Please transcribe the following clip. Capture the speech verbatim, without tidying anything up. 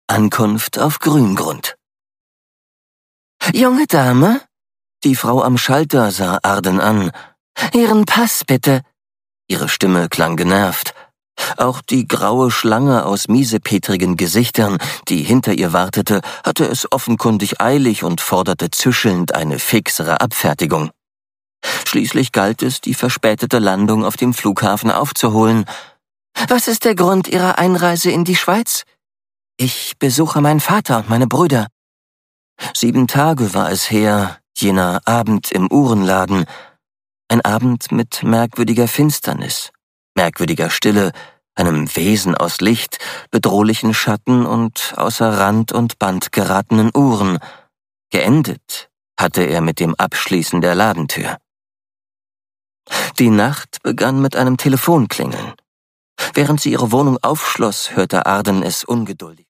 Ankunft auf Grüngrund. »Junge Dame?« Die Frau am Schalter sah Arden an. »Ihren Pass, bitte.« Ihre Stimme klang genervt. Auch die graue Schlange aus miesepetrigen Gesichtern, die hinter ihr wartete, hatte es offenkundig eilig und forderte zischelnd eine fixere Abfertigung. Schließlich galt es, die verspätete Landung auf dem Flughafen aufzuholen. »Was ist der Grund Ihrer Einreise in die Schweiz?« »Ich besuche meinen Vater und meine Brüder.« Sieben Tage war es her, jener Abend im Uhrenladen. Ein Abend mit merkwürdiger Finsternis, merkwürdiger Stille, einem Wesen aus Licht, bedrohlichen Schatten und außer Rand und Band geratenen Uhren. Geendet hatte er mit dem Abschließen der Ladentür. Die Nacht begann mit einem Telefonklingeln. Während sie ihre Wohnung aufschloss, hörte Arden es ungeduldig.